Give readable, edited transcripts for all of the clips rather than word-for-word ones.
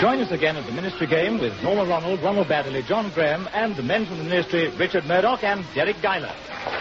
Join us again at the Ministry game with Norma Ronald, Ronald Baddeley, John Graham, and the men from the Ministry, Richard Murdoch and Derek Guyler.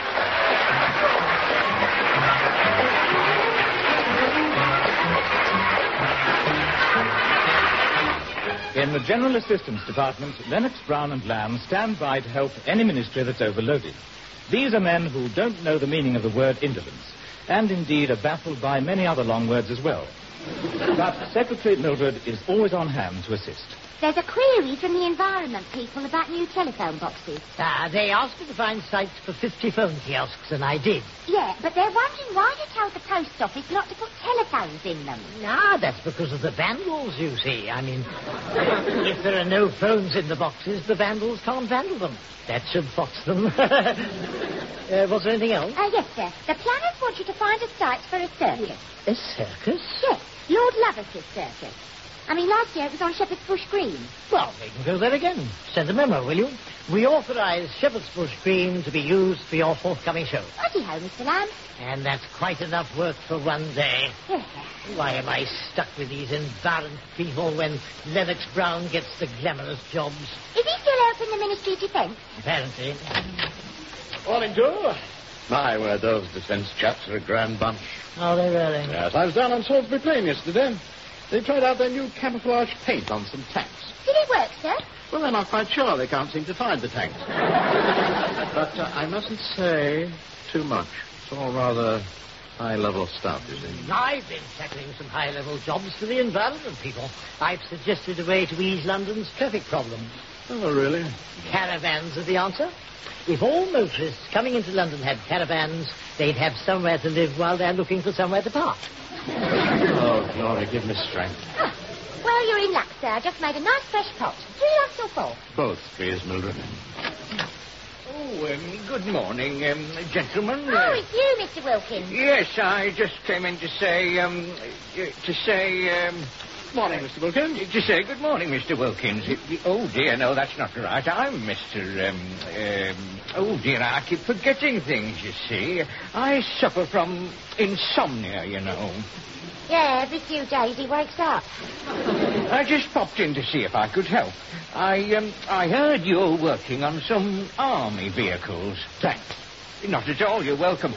In the General Assistance Department, Lennox, Brown and Lamb stand by to help any ministry that's overloaded. These are men who don't know the meaning of the word indolence, and indeed are baffled by many other long words as well. But Secretary Mildred is always on hand to assist. There's a query from the environment people about new telephone boxes. They asked me to find sites for 50 phone kiosks, and I did. Yeah, but they're wondering why you told the post office not to put telephones in them. That's because of the vandals, you see. I mean, if there are no phones in the boxes, the vandals can't vandal them. That should fox them. Was there anything else? Yes, sir. The planners want you to find a site for a circus. A circus? Yes, Lord Lovett's circus. I mean, last year it was on Shepherd's Bush Green. Well, they can go there again. Send a memo, will you? We authorise Shepherd's Bush Green to be used for your forthcoming show. Righty-ho, Mr. Lamb. And that's quite enough work for one day. Yes, sir. Why am I stuck with these environment people when Lennox Brown gets the glamorous jobs? Is he still helping the Ministry of Defence? Apparently. Morning, Joe. My word, those defence chaps are a grand bunch. Oh, they really? Yes, I was down on Salisbury Plain yesterday. They tried out their new camouflage paint on some tanks. Did it work, sir? Well, they're not quite sure. They can't seem to find the tanks. But I mustn't say too much. It's all rather high-level stuff, you see. I've been tackling some high-level jobs for the environment people. I've suggested a way to ease London's traffic problems. Oh, really? Caravans are the answer. If all motorists coming into London had caravans, they'd have somewhere to live while they're looking for somewhere to park. Oh, Glory, give me strength. Ah, well, you're in luck, sir. I just made a nice fresh pot. 3 lumps or 4? Both, please, Mildred. Oh, good morning, gentlemen. Oh, it's you, Mr. Wilkins. Yes, I just came in to say, Morning, Mr. Wilkins. To say good morning, Mr. Wilkins. Oh, dear, no, that's not right. I'm Mr. Oh, dear, I keep forgetting things, you see. I suffer from insomnia, you know. Yeah, every few days he wakes up. I just popped in to see if I could help. I heard you're working on some army vehicles. Thanks. Not at all, you're welcome.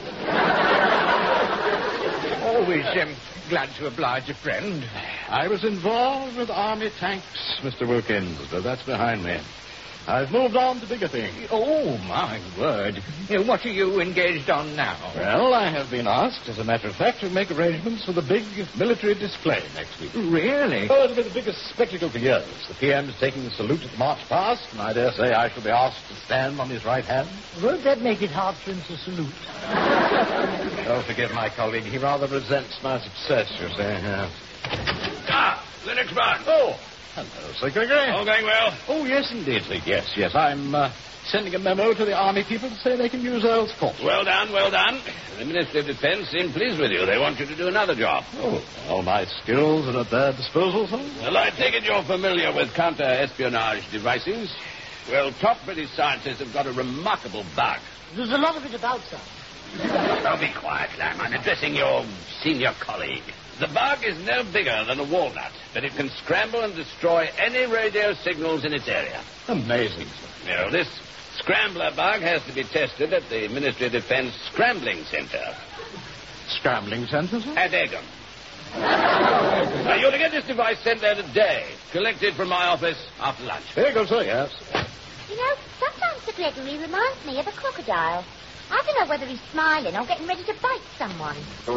Always, glad to oblige a friend. I was involved with army tanks, Mr. Wilkins, but that's behind me. I've moved on to bigger things. Oh, my word. What are you engaged on now? Well, I have been asked, as a matter of fact, to make arrangements for the big military display next week. Really? Oh, it'll be the biggest spectacle for years. The PM's taking the salute at the march past, and I dare say I shall be asked to stand on his right hand. Won't that make it hard for him to salute? Oh, forgive my colleague. He rather resents my success, you see. Lennox Brown. Oh, hello, Sir Gregory. All going well? Oh, yes, indeed, sir. Yes. I'm sending a memo to the army people to say they can use Earl's Court. Well done. The Ministry of Defence seem pleased with you. They want you to do another job. Oh, all my skills are at their disposal, sir. Well, I take it you're familiar with counter-espionage devices. Well, top British scientists have got a remarkable bug. There's a lot of it about, sir. Oh, be quiet, Lamb. I'm addressing your senior colleague. The bug is no bigger than a walnut, but it can scramble and destroy any radio signals in its area. Amazing, sir. This scrambler bug has to be tested at the Ministry of Defence Scrambling Centre. Scrambling centre, sir? At Egham. Now, you're to get this device sent there today, collected from my office after lunch. Here you go, sir, yes. You know, sometimes Sir Gregory reminds me of a crocodile. I don't know whether he's smiling or getting ready to bite someone.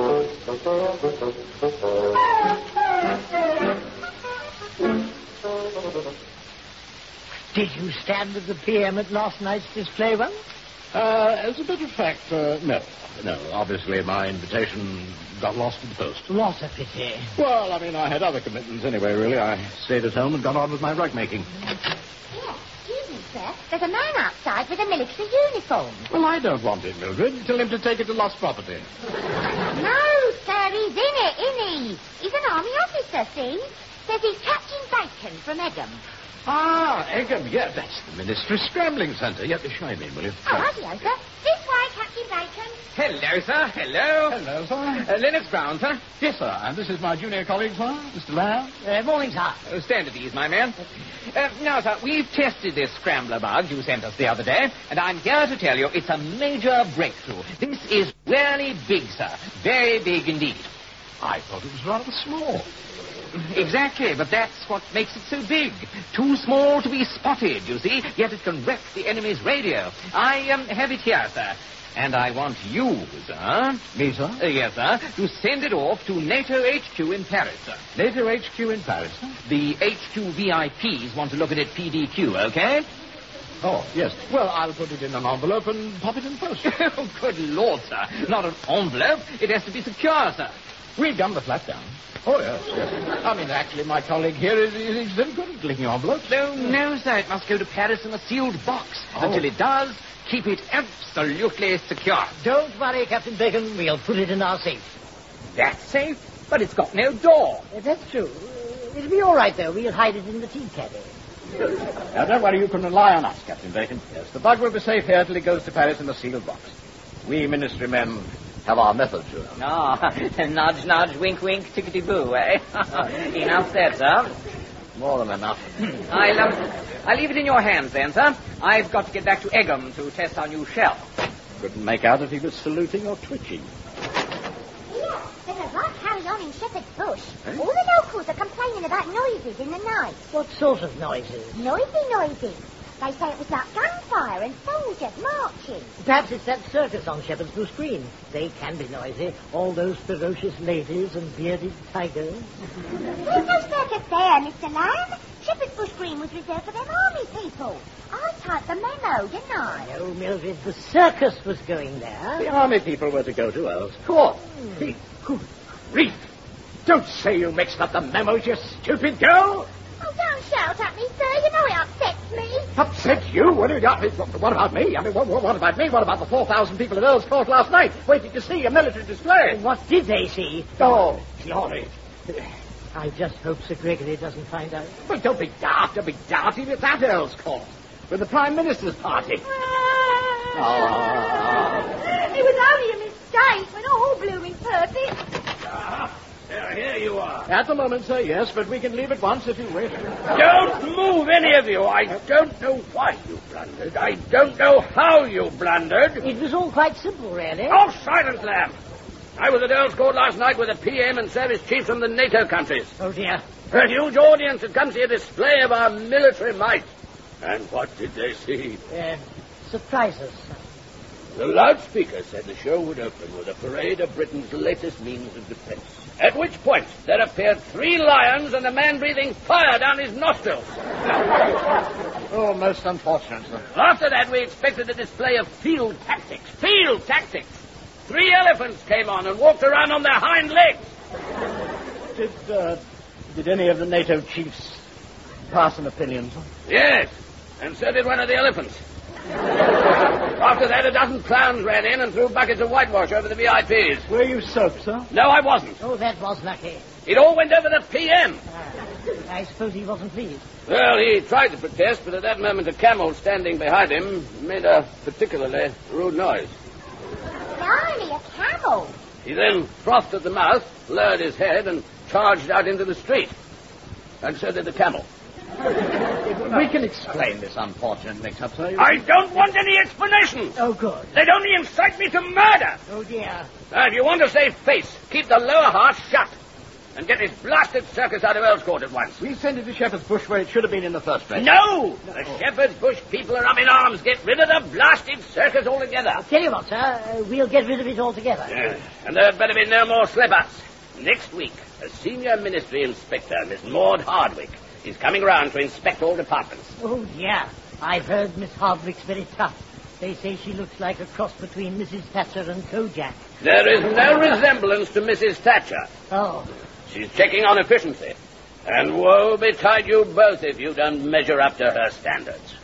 Did you stand with the PM at last night's display run? As a matter of fact, no. No, obviously my invitation got lost in the post. What a pity. Well, I mean, I had other commitments anyway, really. I stayed at home and got on with my rug making. Yeah, excuse me, sir. There's a man outside with a military uniform. Well, I don't want it, Mildred. Tell him to take it to lost property. No, sir, he's in it, isn't he? He's an army officer, see? Says he's Captain Bacon from Egham. Ah, Egham, yeah, that's the Ministry Scrambling Centre. Yeah, show him in, will you? Oh, radio, sir. This way, Captain Captain Bacon. Hello, sir. Hello. Hello, sir. Lennox Brown, sir. Yes, sir. And this is my junior colleague, sir, Mr. Lamb. Morning, sir. Stand at ease, my man. Now, sir, we've tested this scrambler bug you sent us the other day, and I'm here to tell you it's a major breakthrough. This is really big, sir. Very big indeed. I thought it was rather small. Exactly, but that's what makes it so big. Too small to be spotted, you see, yet it can wreck the enemy's radio. I have it here, sir. And I want you, sir. Me, sir? Yes, sir, to send it off to NATO HQ in Paris, sir. NATO HQ in Paris, sir? The HQ VIPs want to look at it PDQ, okay? Oh, yes. Well, I'll put it in an envelope and pop it in post. Oh, good Lord, sir. Not an envelope. It has to be secure, sir. We've done the flat down. Oh, yes. I mean, actually, my colleague here is very good at licking envelopes. No, sir. It must go to Paris in a sealed box. Until it does, keep it absolutely secure. Don't worry, Captain Bacon. We'll put it in our safe. That's safe, but it's got no door. That's true. It'll be all right, though. We'll hide it in the tea caddy. Now, don't worry. You can rely on us, Captain Bacon. Yes, the bug will be safe here till it goes to Paris in a sealed box. We ministry men have our methods, you know. Nudge, nudge, wink, wink, tickety-boo, eh? Enough said, sir. More than enough. I'll leave it in your hands then, sir. I've got to get back to Egham to test our new shell. Couldn't make out if he was saluting or twitching. Here, there's a right carry on in Shepherd's Bush. All the locals are complaining about noises in the night. What sort of noises? Noisy. They say it was like gunfire and soldiers marching. Perhaps it's that circus on Shepherd's Bush Green. They can be noisy. All those ferocious ladies and bearded tigers. There's no circus there, Mr. Lamb. Shepherd's Bush Green was reserved for them army people. I typed the memo, didn't I? No, Mildred, the circus was going there. The army people were to go to Earl's Court. Good grief! Don't say you mixed up the memos, you stupid girl! Oh, don't shout at me, sir. You know it upsets me. Upset you? What about me? I mean, what about me? What about the 4,000 people at Earl's Court last night waiting to see a military display? What did they see? Oh, glory. I just hope Sir Gregory doesn't find out. But don't be daft. He was at Earl's Court with the Prime Minister's party. It was only a mistake. We're not all blooming perfect. Here you are. At the moment, sir, yes, but we can leave at once if you wish. Don't move, any of you. I don't know why you blundered. I don't know how you blundered. It was all quite simple, really. Oh, silence, Lamb. I was at Earl's Court last night with the PM and service chiefs from the NATO countries. Oh, dear. A huge audience had come to see a display of our military might. And what did they see? Surprises. The loudspeaker said the show would open with a parade of Britain's latest means of defense. At which point, there appeared 3 lions and a man breathing fire down his nostrils. Oh, most unfortunate, sir. After that, we expected a display of field tactics. 3 elephants came on and walked around on their hind legs. Did any of the NATO chiefs pass an opinion, sir? Yes, and so did one of the elephants. After that, a dozen clowns ran in and threw buckets of whitewash over the VIPs. Were you soaked, sir? No, I wasn't. Oh, that was lucky. It all went over the PM. I suppose he wasn't pleased. Well, he tried to protest, but at that moment a camel standing behind him made a particularly rude noise. Blimey, a camel. He then frothed at the mouth, lowered his head, and charged out into the street. And so did the camel. We can explain this unfortunate mix-up, sir. I don't want any explanations. Oh, good. They'd only incite me to murder. Oh, dear. Now, if you want to save face, keep the lower half shut. And get this blasted circus out of Earl's Court at once. We'll send it to Shepherd's Bush where it should have been in the first place. No! The Shepherd's Bush people are up in arms. Get rid of the blasted circus altogether. Tell you what, sir, we'll get rid of it altogether. Yeah. And there'd better be no more slip-ups. Next week, a senior ministry inspector, Miss Maud Hardwick, is coming round to inspect all departments. Oh, yeah. I've heard Miss Hardwick's very tough. They say she looks like a cross between Mrs. Thatcher and Kojak. There is no resemblance to Mrs. Thatcher. Oh. She's checking on efficiency. And woe betide you both if you don't measure up to her standards.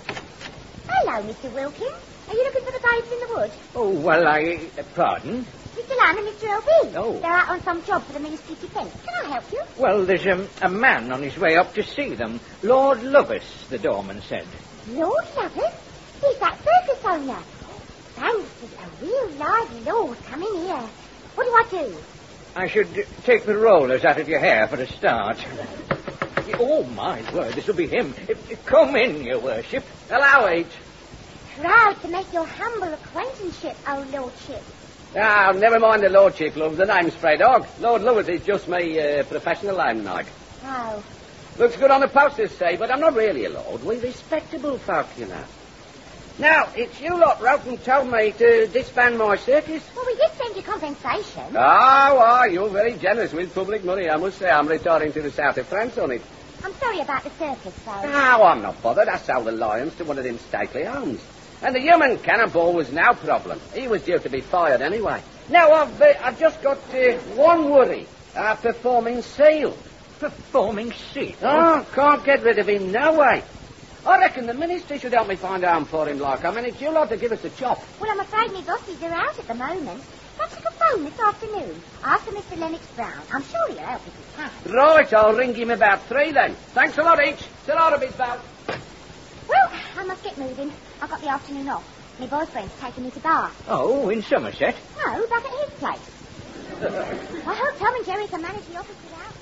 Hello, Mr. Wilkins. Are you looking for the babes in the wood? Oh, well, pardon? Mr. Lamb and Mr. L.B. Oh. They're out on some job for the Ministry of Defence. Can I help you? Well, there's a man on his way up to see them. Lord Lovett, the doorman said. Lord Lovett? He's that circus owner. Thanks, there's a real lively lord coming here. What do I do? I should take the rollers out of your hair for a start. Oh, my word, this'll be him. Come in, your worship. Allow it. Proud to make your humble acquaintanceship, oh lordship. Ah, never mind the lordship, love. The name's Fred Hogg. Lord Lovett is just my professional name, like. Oh. Looks good on the posters, say, but I'm not really a lord. We're respectable folk, you know. Now, it's you lot wrote and told me to disband my circus. Well, we did send you compensation. Oh, you're very generous with public money. I must say I'm retiring to the south of France on it. I'm sorry about the circus, though. No, I'm not bothered. I sold the lions to one of them stately homes. And the human cannonball was no problem. He was due to be fired anyway. Now, I've just got one worry. Performing seal. Performing seal? Oh, can't get rid of him, no way. I reckon the ministry should help me find a home for him, like. I mean, it's you lot to give us a chop. Well, I'm afraid my bosses are out at the moment. Perhaps I could phone this afternoon. Ask for Mr. Lennox Brown. I'm sure he'll help if he can. Right, I'll ring him about 3 then. Thanks a lot each. Ta-ra, Miss Bell. Well, I must get moving. I've got the afternoon off. My boyfriend's taking me to Bath. Oh, in Somerset? No, back at his place. I hope Tom and Jerry can manage the office without.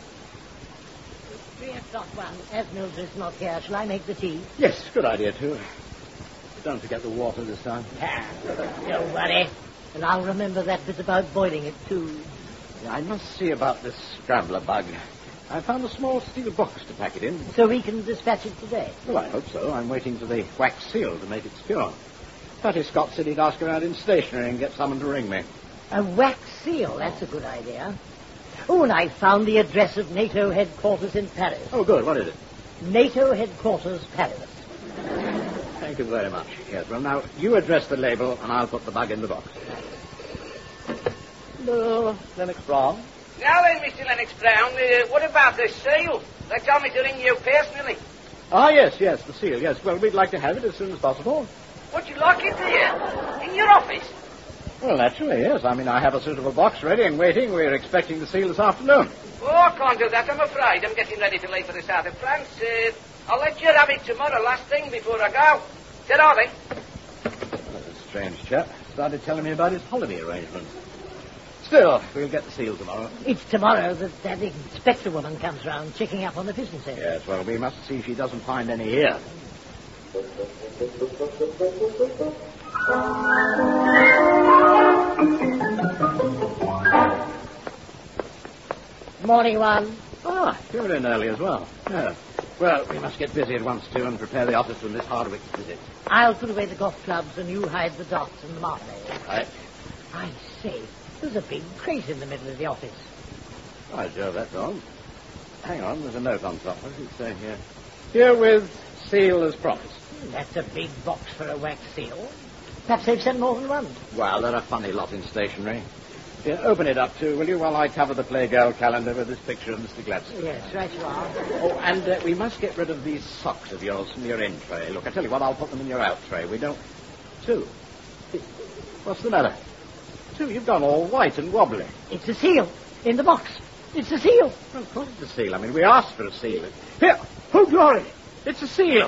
3 o'clock, one. As Mildred's not here, shall I make the tea? Yes, good idea, too. Don't forget the water this time. Don't worry. And I'll remember that bit about boiling it, too. I must see about this scrambler bug. I found a small steel box to pack it in. So we can dispatch it today? Well, I hope so. I'm waiting for the wax seal to make it secure. Patty Scott said he'd ask around in stationery and get someone to ring me. A wax seal, that's a good idea. Oh, and I found the address of NATO headquarters in Paris. Oh, good. What is it? NATO headquarters, Paris. Thank you very much. Yes, well, now, you address the label, and I'll put the bug in the box. Hello, Lennox Brown. Now then, Mr. Lennox Brown, what about the seal? They told me to ring you personally. Ah, yes, the seal, yes. Well, we'd like to have it as soon as possible. Would you like it here? In your office? Well, naturally, yes. I mean, I have a suitable box ready and waiting. We're expecting the seal this afternoon. Oh, I can't do that, I'm afraid. I'm getting ready to leave for the south of France. I'll let you have it tomorrow, last thing, before I go. Ta-ra, then. Well, that's a strange chap. Started telling me about his holiday arrangements. Still, we'll get the seal tomorrow. It's tomorrow that inspector woman comes round checking up on the business end. Yes, well, we must see she doesn't find any here. Morning, one. Ah, you're in early as well. Yeah. Well, we must get busy at once, too, and prepare the office for Miss Hardwick's visit. I'll put away the golf clubs and you hide the dots and the marmalade. Right. I say, there's a big crate in the middle of the office. By Jove, that's on. Hang on, there's a note on top. What does it say here? Herewith, seal as promised. That's a big box for a wax seal. Perhaps they've sent more than one. Well, they're a funny lot in stationery. Here, open it up, too, will you, while I cover the Playgirl calendar with this picture of Mr. Gladstone. Yes, right you are. Oh, and we must get rid of these socks of yours from your in tray. Look, I tell you what, I'll put them in your out tray. We don't... Sue, what's the matter? Sue, you've gone all white and wobbly. It's a seal in the box. It's a seal. Well, of course it's a seal. I mean, we asked for a seal. Here, oh, glory, it's a seal.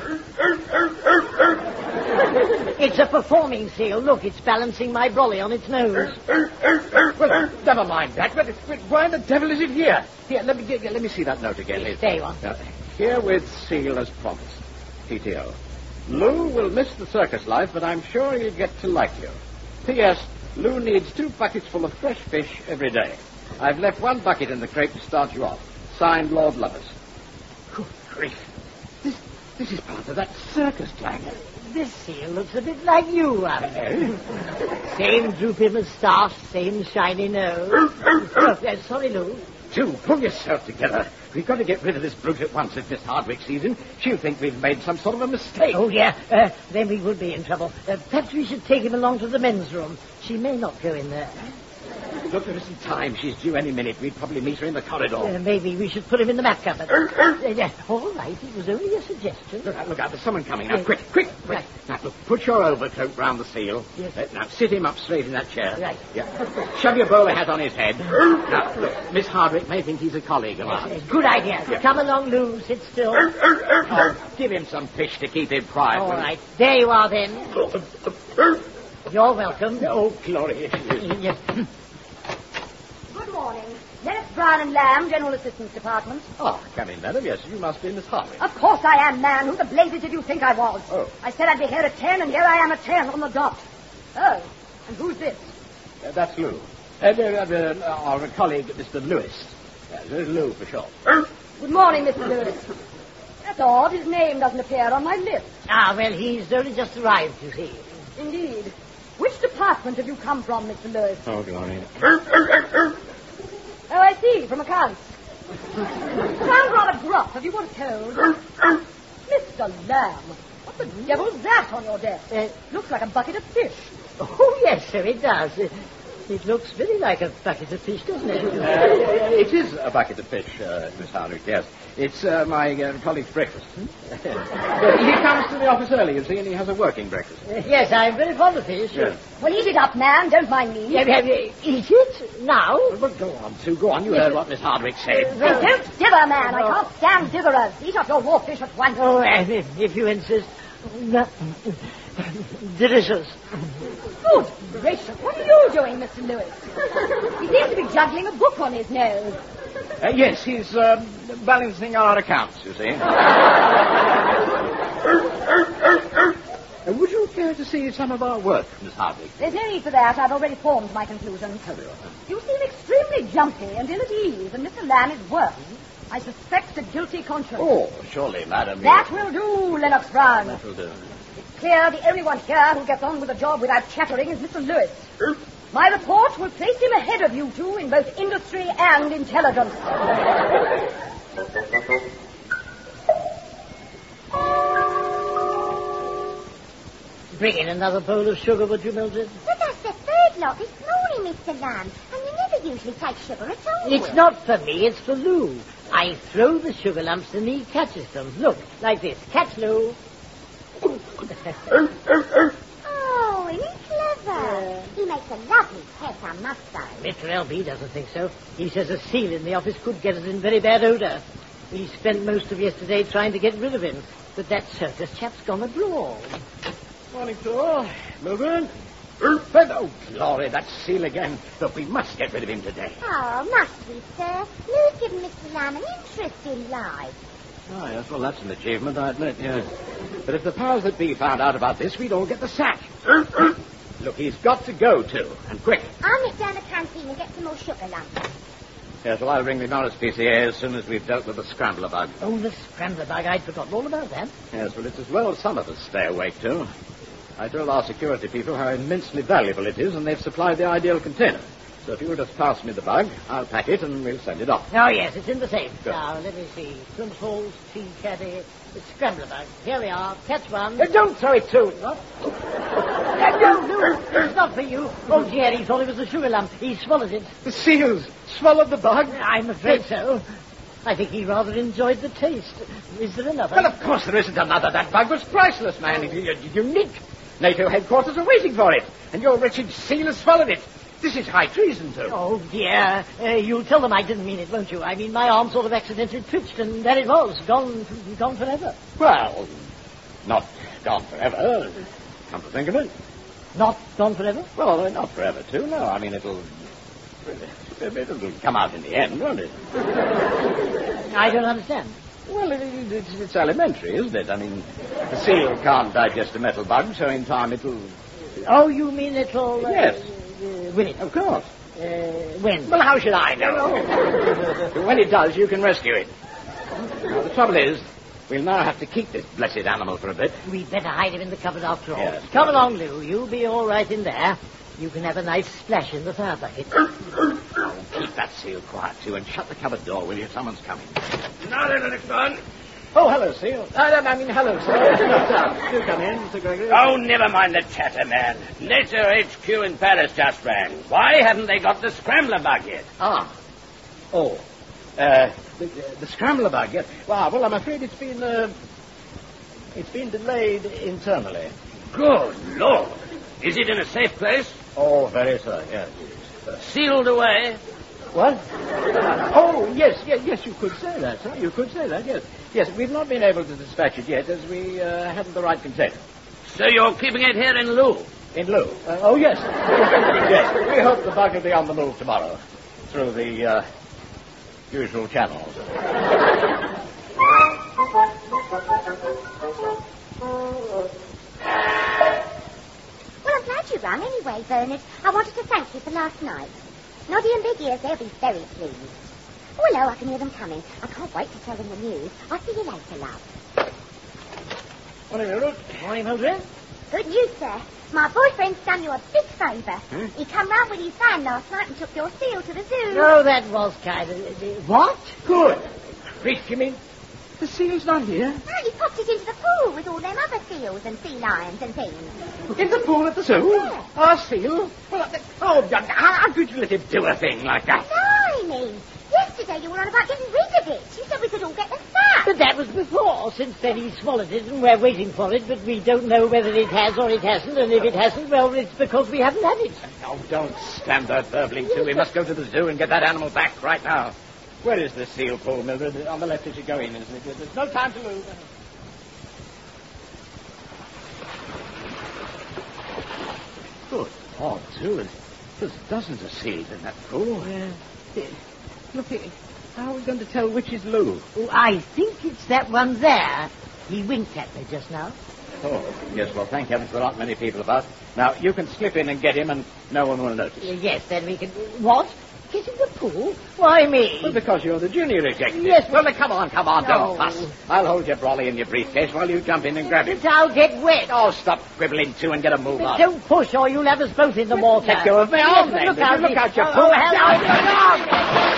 It's a performing seal. Look, it's balancing my brolly on its nose. Well, never mind that. But why the devil is it here? Here, let me see that note again. Yes, there you are. Herewith seal as promised. PTO. Lou will miss the circus life, but I'm sure he'll get to like you. P.S. Lou needs 2 buckets full of fresh fish every day. I've left 1 bucket in the crate to start you off. Signed, Lord Lovers. Good grief. This is part of that circus gang. This seal looks a bit like you, Alan. Same droopy moustache, same shiny nose. Sorry, Lou. Do pull yourself together. We've got to get rid of this brute at once if Miss Hardwick sees him. She'll think we've made some sort of a mistake. Oh, yeah. Then we would be in trouble. Perhaps we should take him along to the men's room. She may not go in there. Look, there isn't time. She's due any minute. We'd probably meet her in the corridor. Maybe we should put him in the mat cupboard. Yes, all right. It was only a suggestion. Look out. There's someone coming. Now, quick. Right. Now, look, put your overcoat round the seal. Yes. Now, sit him up straight in that chair. Right. Yeah. Shove your bowler hat on his head. Now, look, Miss Hardwick may think he's a colleague of ours. Good idea. Yeah. Come along, Lou. Sit still. Oh, give him some fish to keep him quiet. All right. There you are, then. You're welcome. Oh, Glory, here she is. Yes. Good morning. Lennox, Brown and Lamb, General Assistance Department. Oh, come in, madam. Yes, you must be Miss Hardwick. Of course I am, man. Who the blazes did you think I was? Oh. I said I'd be here at 10, and here I am at 10 on the dot. Oh, and who's this? That's Lou. Our colleague, Mr. Lewis. Lou for short. Good morning, Mr. Lewis. That's odd. His name doesn't appear on my list. Well, he's only just arrived, you see. Indeed. Which department have you come from, Mr. Lewis? Oh, Glory. Oh, I see, from accounts. Sounds rather gruff. Have you got a cold? Mr. Lamb, what the devil's that on your desk? Looks like a bucket of fish. Oh, yes, sir, it does. It looks very like a bucket of fish, doesn't it? It is a bucket of fish, Miss Hardwick, yes. It's my colleague's breakfast. He comes to the office early, you see, and he has a working breakfast. Yes, I'm very fond of fish. Yes. Well, eat it up, man. Don't mind me. Eat it? Now? But go on, Sue, go on. You heard what Miss Hardwick said. Well, don't dither, man. I can't stand ditherers. Eat up your raw fish at once. Oh, if you insist. Delicious. Good gracious. What are you doing, Mr. Lewis? He seems to be juggling a book on his nose. Yes, he's balancing our accounts, you see. Would you care to see some of our work, Miss Hardwick? There's no need for that. I've already formed my conclusions. You seem extremely jumpy and ill at ease, and Mr. Lamb is worse. I suspect a guilty conscience. Oh, surely, madam. That will do, Lennox Brown. That will do. It's clear the only one here who gets on with the job without chattering is Mr. Lewis. My report will place him ahead of you two in both industry and intelligence. Bring in another bowl of sugar, would you, Mildred? But that's the third lot this morning, Mr. Lamb, and you never usually take sugar at all. It's not for me, it's for Lou. I throw the sugar lumps and he catches them. Look, like this. Catch, Lou. Oh, isn't he clever? He makes a lovely pet, I must say. Mr. L.B. doesn't think so. He says a seal in the office could get us in very bad odour. We spent most of yesterday trying to get rid of him, but that circus chap's gone abroad. Morning to all. Mildred. Oh, Glory, that seal again. Look, we must get rid of him today. Oh, must we, sir? Lou's given Mr. Lamb an interesting life. Oh, yes, well, that's an achievement, I admit, yes. But if the powers that be found out about this, we'd all get the sack. Look, he's got to go, too, and quick. I'll nip down the canteen and get some more sugar lumps. Yes, well, I'll ring the Norris PCA as soon as we've dealt with the scrambler bug. Oh, the scrambler bug. I'd forgotten all about that. Yes, well, it's as well as some of us stay awake, too. I told our security people how immensely valuable it is, and they've supplied the ideal container. So if you will just pass me the bug, I'll pack it and we'll send it off. Oh, yes, it's in the safe. Good. Now, let me see. Plymouth Halls, tea caddy, the scrambler bug. Here we are. Catch one. Don't throw it too. What? No, it's not for you. Oh, dear, he thought it was a sugar lump. He swallowed it. The seals swallowed the bug? I'm afraid so. I think he rather enjoyed the taste. Is there another? Well, of course there isn't another. That bug was priceless, man. Unique. NATO headquarters are waiting for it, and your wretched seal has swallowed it. This is high treason, too. Oh, dear. You'll tell them I didn't mean it, won't you? I mean, my arm sort of accidentally twitched, and there it was. Gone forever. Well, not gone forever. Come to think of it. Not gone forever? Well, not forever, too. No, I mean, it'll come out in the end, won't it? I don't understand. Well, it's elementary, isn't it? I mean, the seal can't digest a metal bug, so in time it'll... Oh, you mean it'll... Yes. Win it? Of course. When? Well, how should I know? When it does, you can rescue it. Now, the trouble is, we'll now have to keep this blessed animal for a bit. We'd better hide him in the cupboard after all. Yes, Come along, Lou. You'll be all right in there. You can have a nice splash in the fire bucket. Oh, keep that seal quiet, too, and shut the cupboard door, will you? Someone's coming. Now then, Lennox Brown. Oh, hello, Seal. Hello, sir. Do come in, Sir Gregory. Oh, never mind the chatter, man. NATO HQ in Paris just rang. Why haven't they got the scrambler bug yet? The scrambler bug, yes. Well, I'm afraid it's been delayed internally. Good Lord. Is it in a safe place? Oh, very, sir, yes. Sealed away? What? Oh, yes, you could say that, sir. You could say that, yes. Yes, we've not been able to dispatch it yet as we haven't the right container. So you're keeping it here in lieu? In lieu? Oh, yes. Yes, we hope the bug will be on the move tomorrow through the usual channels. Well, I'm glad you rang anyway, Bernard. I wanted to thank you for last night. Noddy and Big Ears, they'll be very pleased. Oh, hello, I can hear them coming. I can't wait to tell them the news. I'll see you later, love. Morning, Mildred. Morning, Mildred. Good news, sir. My boyfriend's done you a big favour. He come round with his van last night and took your seal to the zoo. Oh, that was kind of... What? Good. Grief, you mean? The seal's not here? Oh, he popped it into the pool with all them other seals and sea lions and things. In the pool at the zoo? Yeah. Our seal? Well, how could you let him do a thing like that? Blimey! Yesterday you were on about getting rid of it. You said we could all get the sack. But that was before. Since then he swallowed it and we're waiting for it, but we don't know whether it has or it hasn't, and if it hasn't, well, it's because we haven't had it. Oh, don't stand there burbling too. We must go to the zoo and get that animal back right now. Where is the seal pool, Mildred? On the left as you go in, isn't it? There's no time to lose. Good. Oh, too. There's dozens of seals in that pool. Yeah. Look, how are we going to tell which is Lou? Oh, I think it's that one there. He winked at me just now. Oh, yes, well, thank heavens there aren't many people about. Now, you can slip in and get him and no one will notice. Yes, then we can... What? Get in the pool? Why me? Well, because you're the junior executive. Yes, well, come on, No. don't fuss. I'll hold your brolly in your briefcase while you jump in and grab it. But I'll get wet. Oh, stop quibbling too and get a move But on. don't push or you'll have us both in the water. Let go of my arm, then. Look out, Look out, your Oh, pool. hello.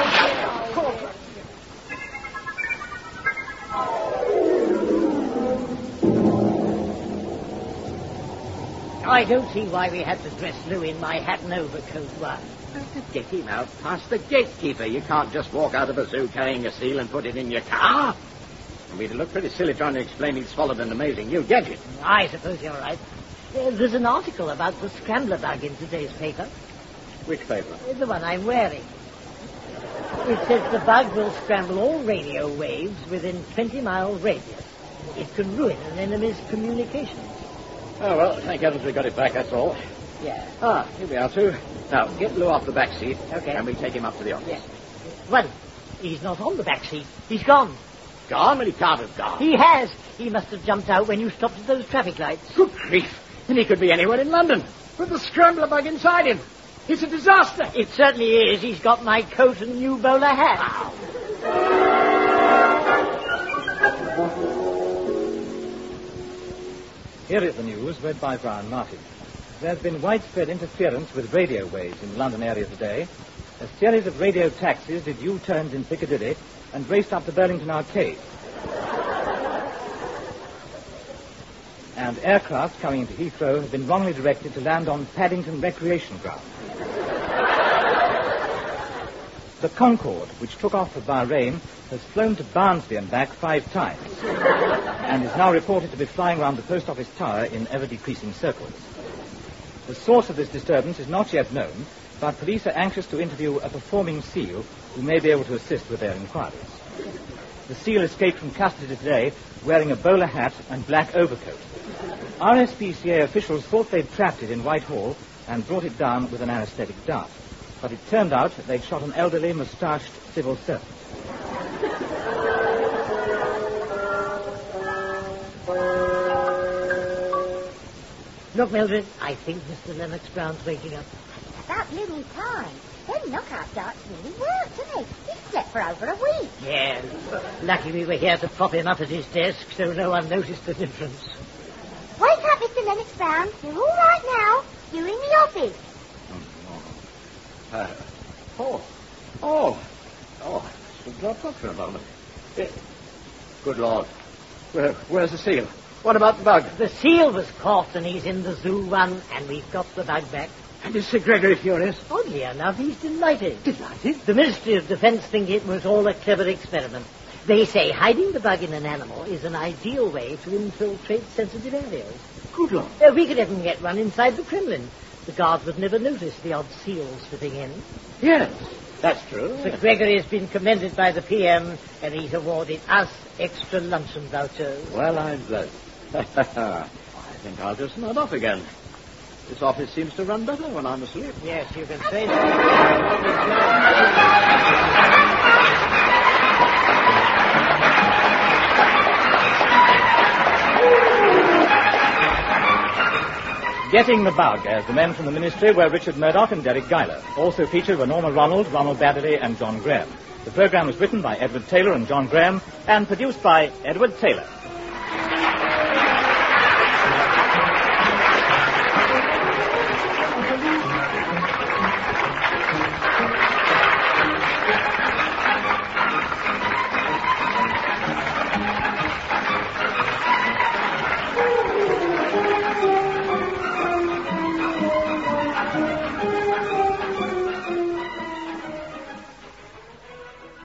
I don't see why we had to dress Lou in my hat and overcoat. Why? To get him out past the gatekeeper. You can't just walk out of a zoo carrying a seal and put it in your car. We'd look pretty silly trying to explain he'd swallowed an amazing new gadget. I suppose you're right. There's an article about the scrambler bug in today's paper. Which paper? The one I'm wearing. It says the bug will scramble all radio waves within 20-mile radius. It can ruin an enemy's communications. Oh, well, thank heavens we got it back, that's all. Yeah. Here we are, too. Now, get Lou off the back seat. Okay. And we take him up to the office. Yes. Well, he's not on the back seat. He's gone. Gone? Well, he can't have gone. He has. He must have jumped out when you stopped at those traffic lights. Good grief. And he could be anywhere in London with the scrambler bug inside him. It's a disaster. It certainly is. He's got my coat and new bowler hat. Here is the news read by Brian Martin. There's been widespread interference with radio waves in the London area today. A series of radio taxis did U-turns in Piccadilly and raced up to Burlington Arcade. And aircraft coming into Heathrow have been wrongly directed to land on Paddington Recreation Ground. The Concorde, which took off for Bahrain, has flown to Barnsley and back 5 times and is now reported to be flying around the post office tower in ever-decreasing circles. The source of this disturbance is not yet known, but police are anxious to interview a performing seal who may be able to assist with their inquiries. The seal escaped from custody today wearing a bowler hat and black overcoat. RSPCA officials thought they'd trapped it in Whitehall and brought it down with an anesthetic dart. But it turned out they'd shot an elderly, moustached civil servant. Look, Mildred, I think Mr. Lennox Brown's waking up. It's about blooming time. Them knockout darts really worked, didn't they? He slept for over a week. Yeah, lucky we were here to prop him up at his desk so no one noticed the difference. Wake up, Mr. Lennox Brown. You're all right now. You're in the office. Still dropped off for a moment. Good Lord. Where's the seal? What about the bug? The seal was caught and he's in the zoo run, and we've got the bug back. And is Sir Gregory furious? Oddly enough, he's delighted. Delighted? The Ministry of Defense think it was all a clever experiment. They say hiding the bug in an animal is an ideal way to infiltrate sensitive areas. Good Lord. We could even get one inside the Kremlin. The guards would never notice the odd seals fitting in. Yes, that's true. Sir Gregory has been commended by the PM, and he's awarded us extra luncheon vouchers. Well, I'm glad. I think I'll just nod off again. This office seems to run better when I'm asleep. Yes, you can say that. Getting the Bug, as the men from the Ministry were Richard Murdoch and Derek Guyler. Also featured were Norma Ronald, Ronald Baddeley, and John Graham. The program was written by Edward Taylor and John Graham, and produced by Edward Taylor.